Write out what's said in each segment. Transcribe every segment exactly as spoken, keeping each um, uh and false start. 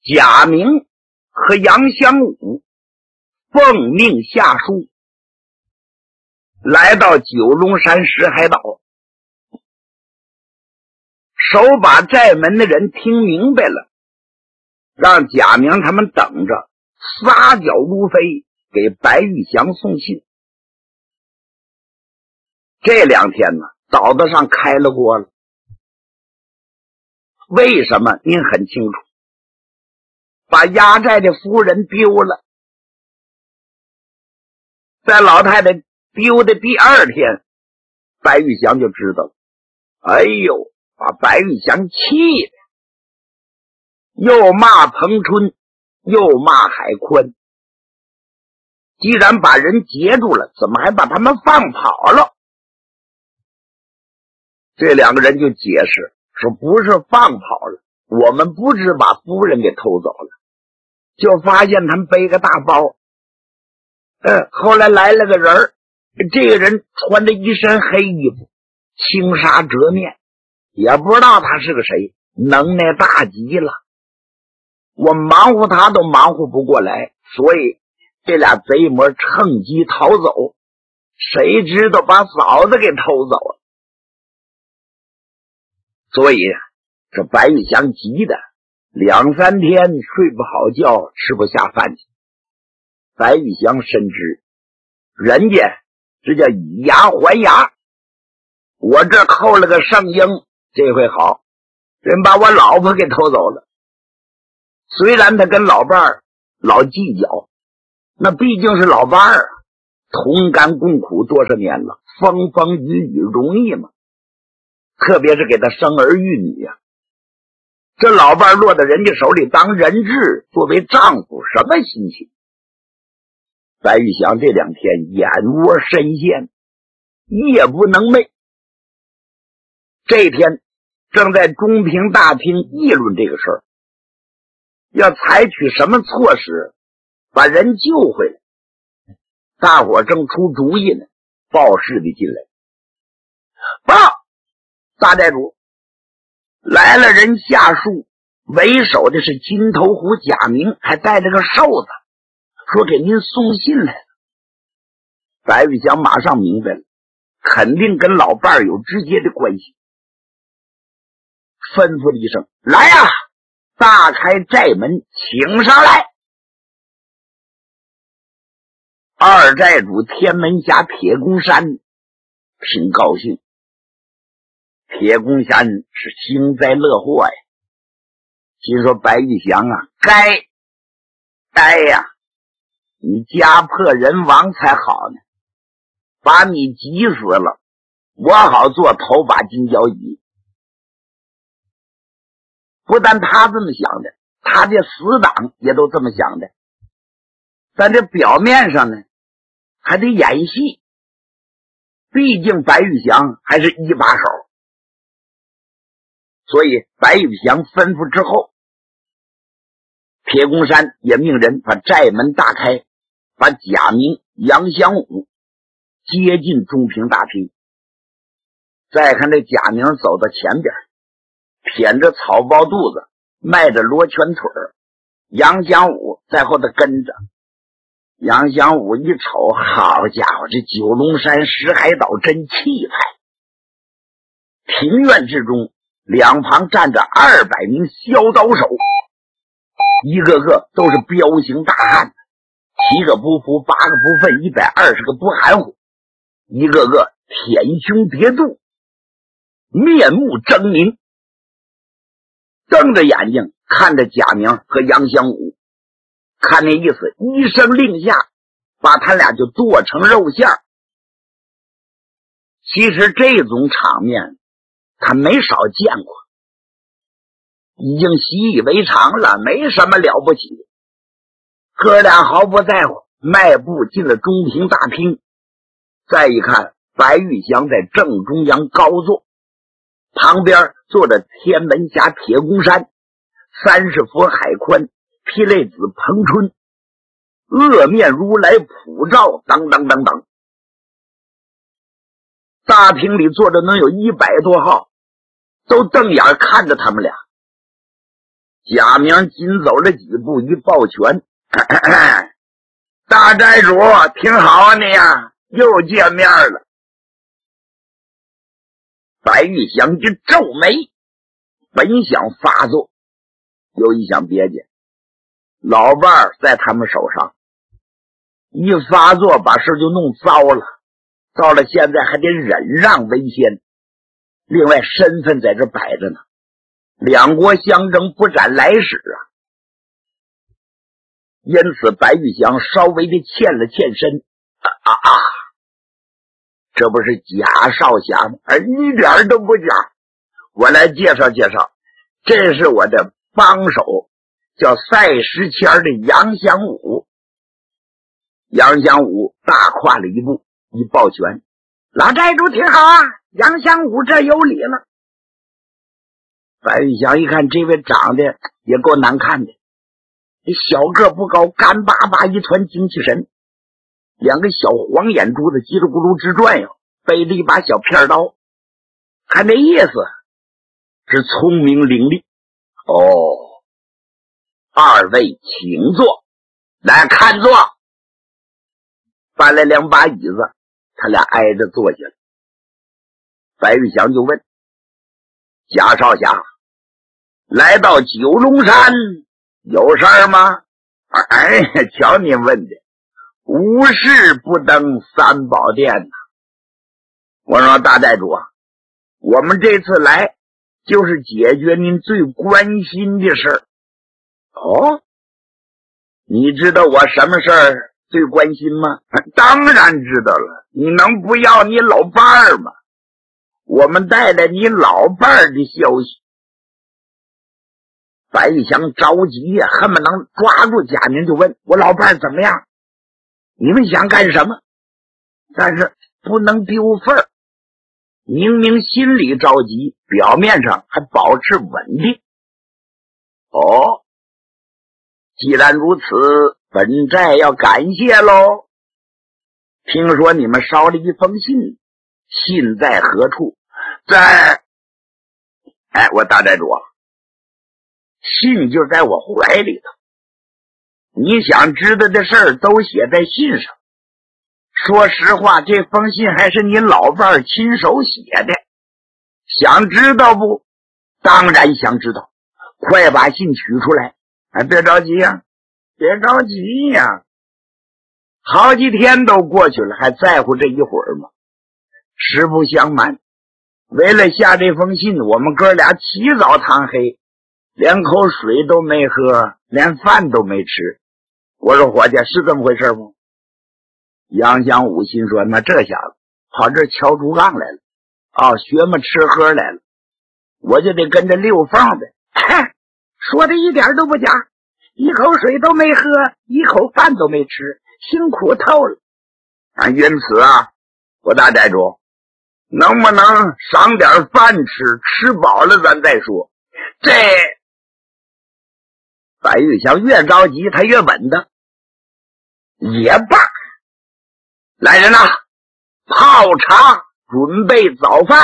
贾明和杨香武奉命下书，来到九龙山石海岛。守把寨门的人听明白了，让贾明他们等着，撒脚如飞，给白玉祥送信。这两天呢，岛子上开了锅了。为什么您很清楚，把压寨的夫人丢了。在老太太丢的第二天，白玉祥就知道了。哎呦，把白玉祥气的，又骂彭春，又骂海宽。既然把人截住了，怎么还把他们放跑了？这两个人就解释说，不是放跑了，我们不是把夫人给偷走了，就发现他们背个大包。呃，后来来了个人，这个人穿着一身黑衣服，轻纱遮面，也不知道他是个谁，能耐大极了。我忙活他都忙活不过来，所以这俩贼魔趁机逃走，谁知道把嫂子给偷走了。所以这白玉祥急的两三天睡不好觉，吃不下饭去。白玉祥深知人家这叫以牙还牙，我这扣了个圣婴，这回好，人把我老婆给偷走了。虽然他跟老伴儿老计较，那毕竟是老伴儿啊，同甘共苦多少年了，风风雨雨容易吗？特别是给他生儿育女呀、啊，这老伴儿落到人家手里当人质，作为丈夫，什么心情？白玉祥这两天眼窝深陷，夜不能寐。这天正在中平大厅议论这个事儿，要采取什么措施把人救回来。大伙正出主意呢，报事的进来，报大寨主来了，人下树，为首的是金头虎贾明，还带着个瘦子，说给您送信来了。白玉祥马上明白了，肯定跟老伴儿有直接的关系，吩咐了一声，来呀、啊，大开寨门，请上来。二寨主天门侠铁公山挺高兴，铁公山是幸灾乐祸呀，心说白玉祥啊，该该呀，你家破人亡才好呢，把你急死了，我好做头把金交椅。不但他这么想的，他的死党也都这么想的，但这表面上呢还得演戏，毕竟白玉祥还是一把手。所以白玉祥吩咐之后，铁公山也命人把寨门大开，把贾明、杨香武接进中平大厅。再看这贾明走到前边，腆着草包肚子，迈着罗圈腿儿，杨香武在后头跟着。杨香武一瞅，好家伙，这九龙山石海岛真气派。庭院之中，两旁站着二百名削刀手，一个个都是彪形大汉，七个不服，八个不忿，一百二十个不含糊，一个个舔胸叠肚，面目狰狞，瞪着眼睛看着贾明和杨香武，看那意思，一声令下，把他俩就剁成肉馅儿。其实这种场面他没少见过，已经习以为常了，没什么了不起。哥俩毫不在乎，迈步进了中庭大厅。再一看，白玉祥在正中央高坐，旁边坐着天门侠铁公山、三世佛海宽、霹雳子彭春，恶面如来普照，等等等等。大厅里坐着能有一百多号，都瞪眼看着他们俩。 贾明紧走了几步，一抱拳：“大寨主，挺好啊，你呀，又见面了。”白玉祥就皱眉，本想发作，又一想别介，老伴儿在他们手上，一发作把事就弄糟了，到了现在还得忍让为先。另外身份在这摆着呢，两国相争不斩来使啊。因此白玉祥稍微的欠了欠身，啊啊啊！这不是贾少侠吗？一点都不假。我来介绍介绍，这是我的帮手，叫赛时迁的杨祥武。杨祥武大跨了一步，一抱拳：“老寨主挺好啊，杨祥武这有礼了。”白玉祥一看这位长得也够难看的，小个不高，干巴巴一团精气神，两个小黄眼珠子叽里咕噜直转悠，背着一把小片刀，看这意思是聪明伶俐。哦，二位请坐，来看坐。搬来两把椅子，他俩挨着坐下了。白玉祥就问：“贾少侠，来到九龙山有事儿吗？”哎，瞧您问的，无事不登三宝殿呐。我说大寨主啊，我们这次来就是解决您最关心的事儿。哦，你知道我什么事儿最关心吗？当然知道了，你能不要你老伴儿吗？我们带来你老伴儿的消息。白玉祥着急呀、啊，恨不能抓住贾明就问：“我老伴儿怎么样？你们想干什么？”但是不能丢份儿，明明心里着急，表面上还保持稳定。哦，既然如此，本寨要感谢喽。听说你们捎了一封信，信在何处？在……哎，我大寨主啊，信就在我怀里头，你想知道的事儿都写在信上。说实话，这封信还是你老伴儿亲手写的，想知道不？当然想知道，快把信取出来。哎，别着急呀、啊，别着急呀、啊，好几天都过去了，还在乎这一会儿吗？实不相瞒，为了下这封信，我们哥俩起早贪黑，连口水都没喝，连饭都没吃。我说伙计，是这么回事吗？杨祥武心说，那这下子跑这敲竹杠来了啊、哦，学么吃喝来了，我就得跟着溜缝呗。说的一点都不假，一口水都没喝，一口饭都没吃，辛苦透了啊！因此啊，我大寨主，能不能赏点饭吃，吃饱了咱再说。这白玉祥越着急他越稳当，也罢，来人呐，泡茶，准备早饭。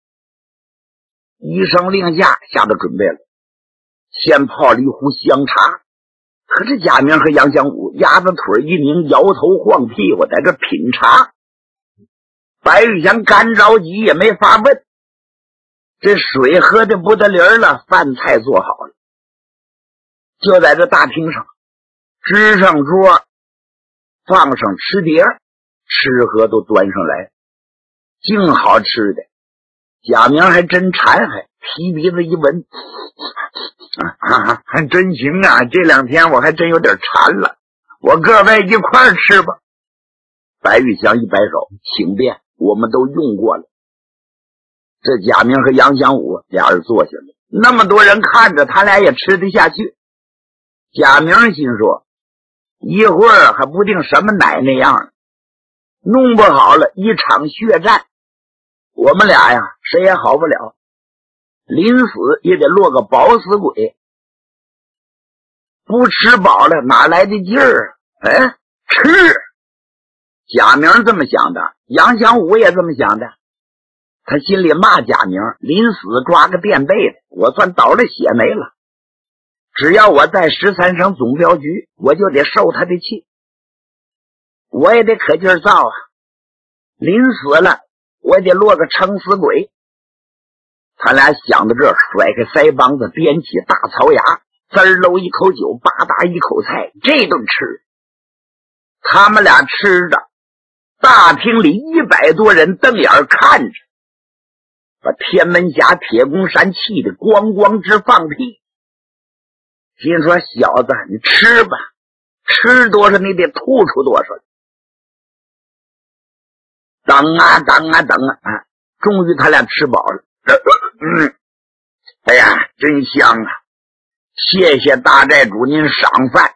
一声令下，下都准备了，先泡了一壶香茶。可是贾明和杨祥武鸭子腿一拧，摇头晃屁股在这品茶。白玉祥干着急也没法问，这水喝的不得灵了，饭菜做好了，就在这大厅上支上桌，放上吃碟，吃喝都端上来，净好吃的。贾明还真馋，还提鼻子一闻，啊，还真行啊！这两天我还真有点馋了，我各位一块儿吃吧。白玉祥一摆手，请便，我们都用过了。这贾明和杨祥武俩人坐下了，那么多人看着，他俩也吃得下去。贾明心说，一会儿还不定什么奶那样，弄不好了一场血战，我们俩呀谁也好不了，临死也得落个饱死鬼，不吃饱了哪来的劲儿？哎，吃！贾明这么想的，杨祥武也这么想的，他心里骂贾明临死抓个垫背的，我算倒了血霉了。 只要我在十三省总镖局，我就得受他的气，我也得可劲儿造啊！临死了，我得落个撑死鬼。他俩想到这，甩开腮帮子，掂起大槽牙，滋儿搂一口酒，吧嗒一口菜，这顿吃。他们俩吃着，大厅里一百多人瞪眼看着，把天门峡铁公山气得咣咣直放屁。心说小子，你吃吧，吃多少你得吐出多少。等啊等啊等啊，啊终于他俩吃饱了。嗯，哎呀，真香啊！谢谢大寨主您赏饭。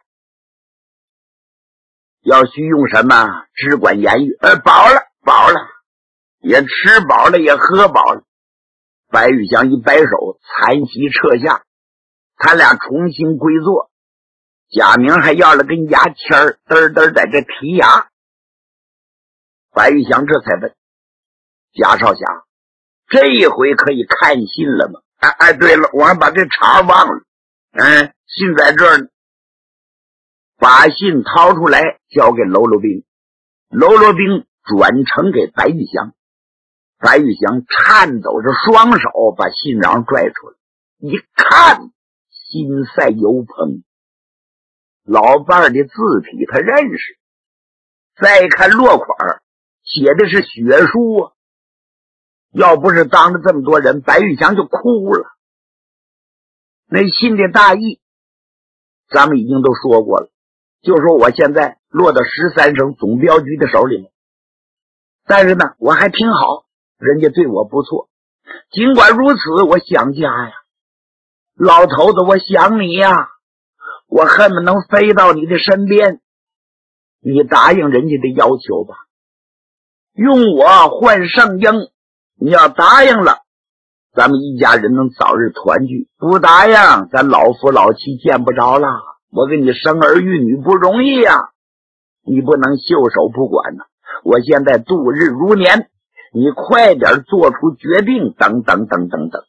要需用什么，只管言语。呃，饱了，饱了，也吃饱了，也喝饱了。白玉祥一摆手，残席撤下，他俩重新归坐。贾明还要了根牙签儿，嘚嘚在这提牙。白玉祥这才问贾少侠，这一回可以看信了吗？哎哎，对了，我还把这茬忘了。嗯，信在这儿呢。把信掏出来，交给喽啰兵。喽啰兵转呈给白玉祥。白玉祥颤抖着双手把信瓤拽出来，一看，心塞油烹。老伴儿的字体他认识，再看落款，写的是血书啊！要不是当着这么多人，白玉祥就哭了。那信的大意咱们已经都说过了，就说我现在落到十三省总镖局的手里了，但是呢我还挺好，人家对我不错。尽管如此，我想家呀，老头子，我想你呀，我恨不能飞到你的身边。你答应人家的要求吧，用我换圣婴。你要答应了，咱们一家人能早日团聚；不答应，咱老夫老妻见不着了。我给你生儿育女不容易呀、啊，你不能袖手不管呢、啊。我现在度日如年，你快点做出决定，等等等等等。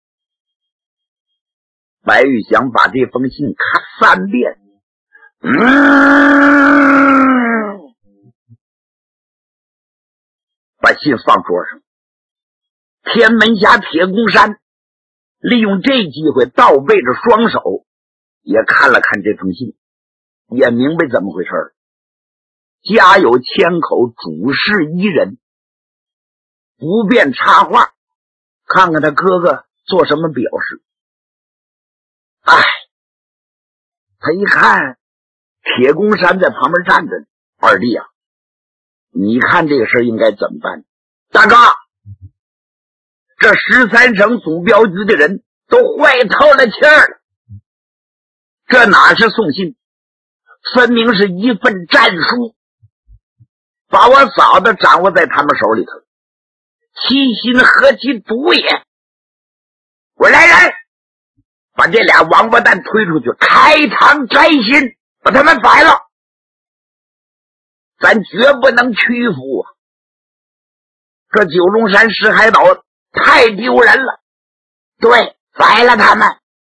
白玉祥把这封信看三遍，嗯，把信放桌上。天门峡铁公山利用这机会倒背着双手，也看了看这封信，也明白怎么回事了。家有千口，主事一人，不便插话，看看他哥哥做什么表示。哎，他一看铁公山在旁边站着，二弟啊，你看这个事应该怎么办？大哥，这十三省总镖局的人都坏透了气儿了，这哪是送信，分明是一份战书，把我嫂子掌握在他们手里头，其心何其毒也！我来人，把这俩王八蛋推出去，开膛摘心，把他们宰了！咱绝不能屈服啊！这九龙山石海岛太丢人了。对，宰了他们！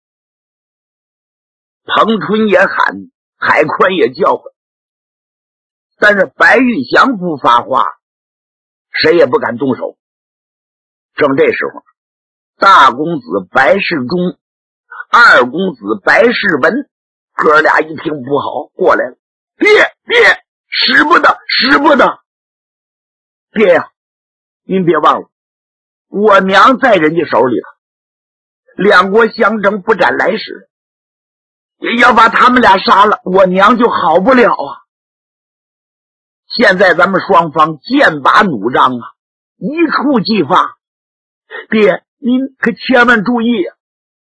彭春也喊，海宽也叫唤，但是白玉祥不发话，谁也不敢动手。正这时候，大公子白世忠、二公子白世文哥俩一听不好，过来了。爹爹，使不得，使不得！爹呀、啊，您别忘了，我娘在人家手里了，两国相争不斩来使，要把他们俩杀了，我娘就好不了啊！现在咱们双方剑拔弩张啊，一触即发。爹，您可千万注意啊！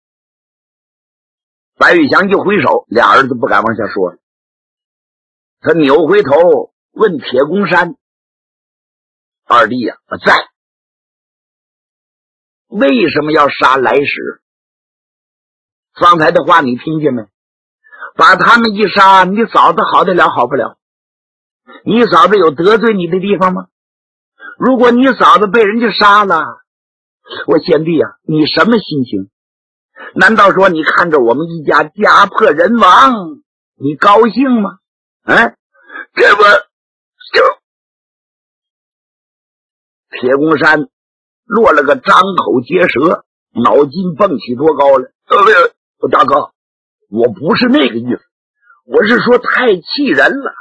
白玉祥一挥手，俩儿子不敢往下说了。他扭回头问铁公山：“二弟呀、啊，我在。为什么要杀来使？方才的话你听见没？把他们一杀，你嫂子好得了好不了？你嫂子有得罪你的地方吗？如果你嫂子被人家杀了，我贤弟啊，你什么心情？ 难道说你看着我们一家家破人亡，你高兴吗？哎，这不就铁公山落了个张口结舌，脑筋蹦起多高了。呃，大哥，我不是那个意思，我是说太气人了。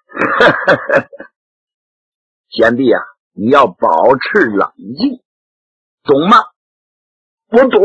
贤弟啊，你要保持冷静，懂吗？我懂。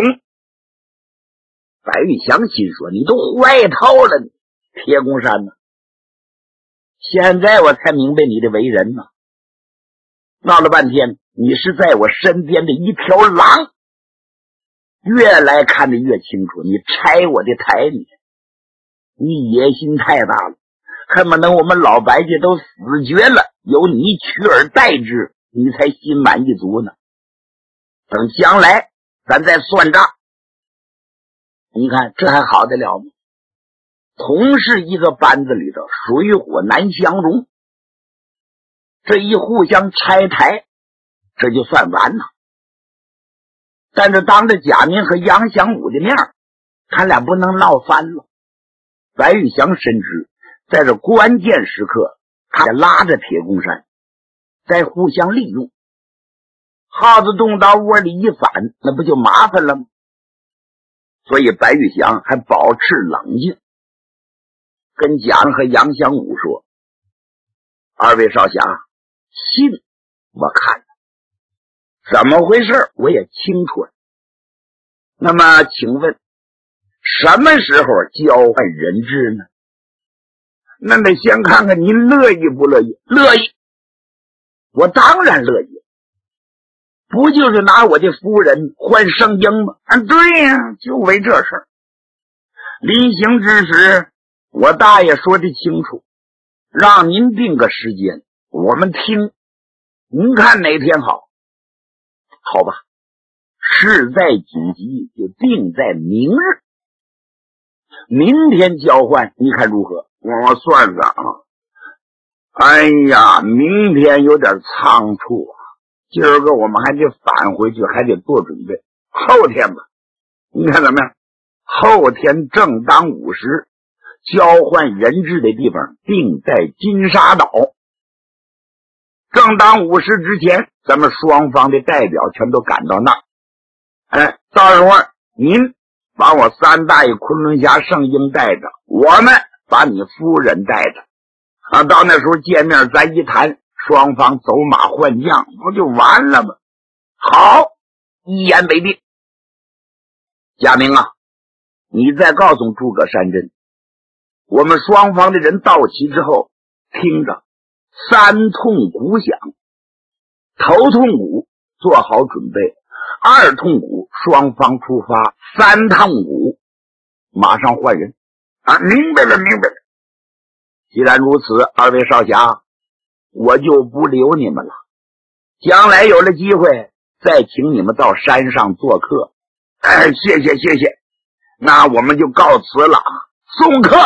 白玉祥心说，你都坏套了你，铁公山呢？现在我才明白你的为人呢。闹了半天，你是在我身边的一条狼，越来看得越清楚，你拆我的台面，你野心太大了，恨不能我们老白家都死绝了，由你取而代之，你才心满意足呢。等将来咱再算账。你看这还好得了吗？同是一个班子里头，水火难相容，这一互相拆台，这就算完了。但是当着贾明和杨祥武的面，他俩不能闹翻了。白玉祥深知在这关键时刻，他拉着铁公山再互相利用，耗子洞到窝里一反，那不就麻烦了吗？所以白玉祥还保持冷静，跟贾明和杨祥武说，二位少侠，信我看了，怎么回事我也清楚了。那么请问什么时候交换人质呢？那得先看看您乐意不乐意。乐意，我当然乐意，不就是拿我的夫人换圣婴吗？啊，对呀、啊，就为这事儿。临行之时，我大爷说的清楚，让您定个时间，我们听，您看哪天好？好吧，事在紧急，就定在明日。明天交换，你看如何？我算算啊，哎呀，明天有点仓促啊，今儿个我们还得返回去，还得做准备。后天吧，你看怎么样？后天正当午时，交换人质的地方定在金沙岛。正当午时之前，咱们双方的代表全都赶到那儿。哎，到时候您把我三大爷昆仑侠圣婴带着，我们把你夫人带着啊，到那时候见面咱一谈，双方走马换将，不就完了吗？好，一言为定。贾明啊，你再告诉诸葛山珍，我们双方的人到齐之后，听着三通鼓响，头通鼓做好准备，二通鼓双方出发，三趟鼓马上换人啊！明白了，明白了。既然如此，二位少侠，我就不留你们了。将来有了机会，再请你们到山上做客。哎，谢谢谢谢，那我们就告辞了。送客，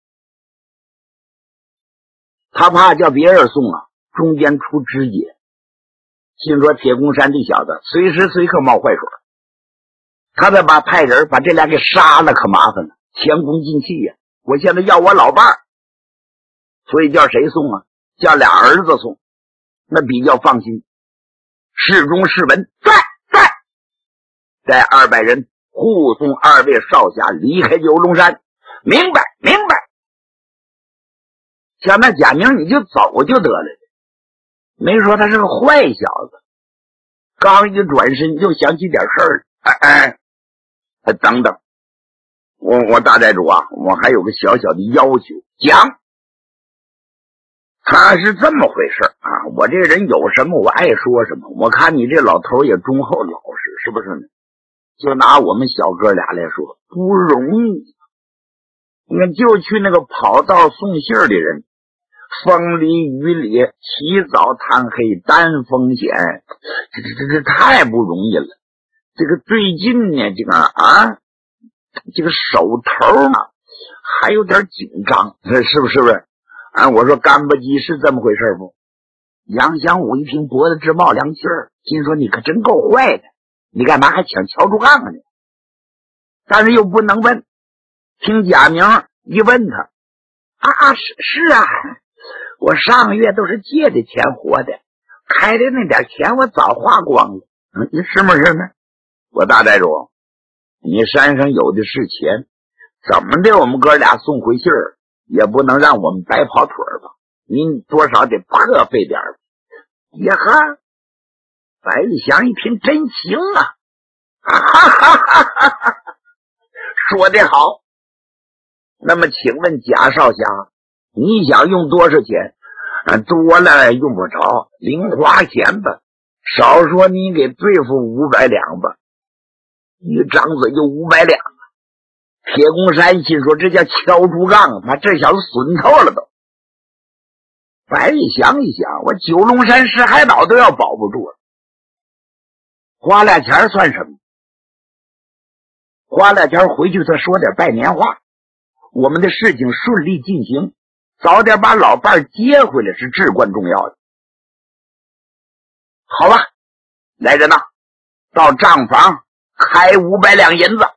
他怕叫别人送啊，中间出枝节。心说铁公山这小子随时随刻冒坏水，他再把派人把这俩给杀了，可麻烦了，前功尽弃呀、啊！我现在要我老伴儿，所以叫谁送啊？叫俩儿子送，那比较放心。侍中侍文在在带二百人护送二位少侠离开九龙山。明白明白。像那贾明你就走就得了，没说他是个坏小子。刚一转身又想起点事儿，哎哎，哎等等，我我大寨主啊，我还有个小小的要求，讲。他是这么回事啊，我这人有什么我爱说什么，我看你这老头也忠厚老实，是不是呢？就拿我们小哥俩来说，不容易。你看，就去那个跑道送信儿的人，风里雨里，起早贪黑，担风险，这这这这太不容易了。这个最近呢，这个啊，这个手头呢还有点紧张，是不是？是不是？啊，我说干巴鸡是这么回事不？杨祥武一听，脖子直冒凉气儿，心说你可真够坏的，你干嘛还抢敲竹杠呢？ 但是又不能问。听贾明一问他，啊，是是啊，我上个月都是借的钱活的，开的那点钱我早花光了。嗯，你是不是呢？我大寨主，你山上有的是钱，怎么的我们哥俩送回信儿，也不能让我们白跑腿儿吧？您多少得破费点儿。呀哈，白玉祥一听真行啊，哈哈哈哈哈，说得好。那么请问贾少侠，你想用多少钱？啊，多了用不着，零花钱吧，少说你给对付五百两吧。一张嘴就五百两。铁公山心说这叫敲竹杠，把这小子损透了都。白玉想一想，我九龙山石海岛都要保不住了，花俩钱算什么？花俩钱回去再说点拜年话，我们的事情顺利进行，早点把老伴接回来是至关重要的。好吧，来人呐，到账房开五百两银子。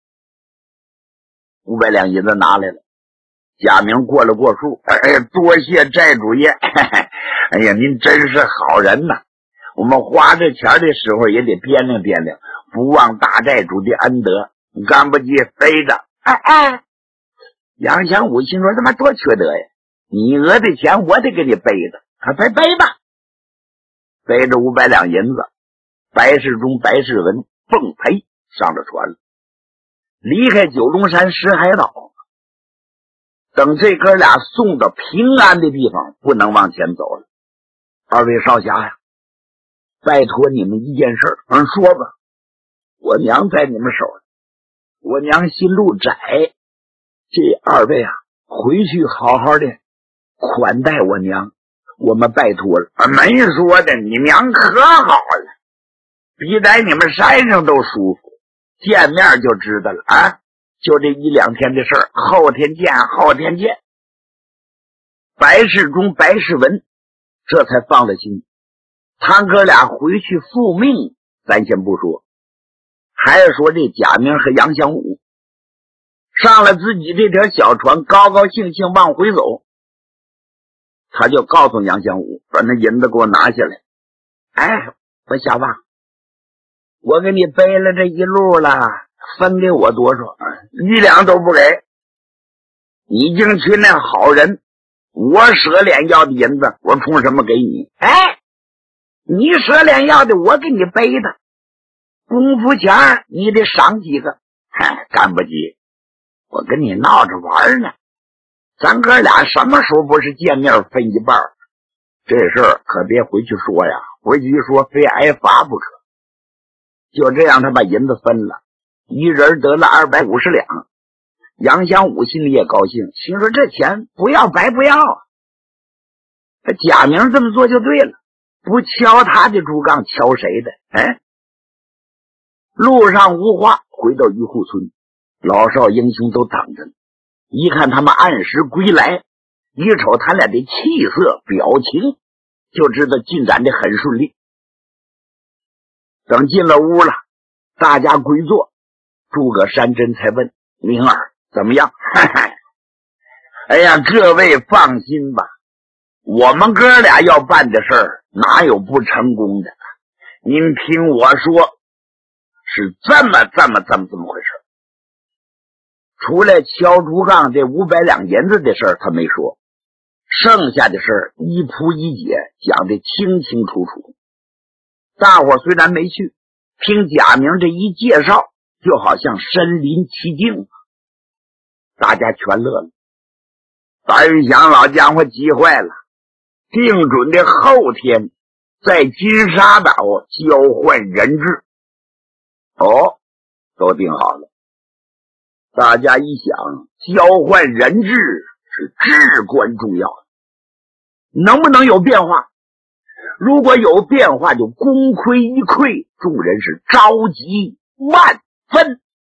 五百两银子拿来了，贾明过了过数，哎呀，多谢寨主爷，嘿嘿，哎呀，您真是好人呐！我们花这钱的时候也得掂量掂量，不忘大寨主的恩德，干不济背着。哎哎，杨祥武心说他妈多缺德呀！你讹的钱我得给你背着，啊，背背吧。背着五百两银子，白世忠、白世文奉陪上了船了，离开九龙山石海岛。等这哥俩送到平安的地方，不能往前走了。二位少侠呀，拜托你们一件事，嗯，说吧。我娘在你们手里，我娘心路窄，这二位啊，回去好好的款待我娘，我们拜托了。啊，没说的，你娘可好了，比在你们山上都舒服，见面就知道了啊。就这一两天的事儿，后天见，后天见。白世忠、白世文这才放了心。他哥俩回去复命，咱先不说，还是说这贾明和杨祥武上了自己这条小船，高高兴兴往回走。他就告诉杨祥武，把那银子给我拿下来。哎，我小王，我给你背了这一路了，分给我多少？一两都不给。你净去那好人，我舍脸要的银子，我冲什么给你？哎，你舍脸要的，我给你背的，功夫钱你得赏几个。嗨，干不急，我跟你闹着玩呢。咱哥俩什么时候不是见面分一半？这事儿可别回去说呀，回去一说非挨罚不可。就这样，他把银子分了，一人得了二百五十两。杨祥武心里也高兴，心说这钱不要白不要。这贾明这么做就对了，不敲他的竹杠，敲谁的？哎，路上无话，回到鱼户村，老少英雄都等着。一看他们按时归来，一瞅他俩的气色表情，就知道进展的很顺利。等进了屋了，大家归坐，诸葛山珍才问灵儿怎么样？哎呀，各位放心吧，我们哥俩要办的事儿哪有不成功的？您听我说，是这么这么这么这么回事。除了敲竹杠这五百两银子的事儿他没说，剩下的事儿一扑一解，讲得清清楚楚。大伙虽然没去，听贾明这一介绍，就好像身临其境，大家全乐了。白玉祥老家伙急坏了，定准的后天在金沙岛交换人质。哦，都定好了。大家一想，交换人质是至关重要的，能不能有变化？如果有变化，就功亏一篑，众人是着急万分。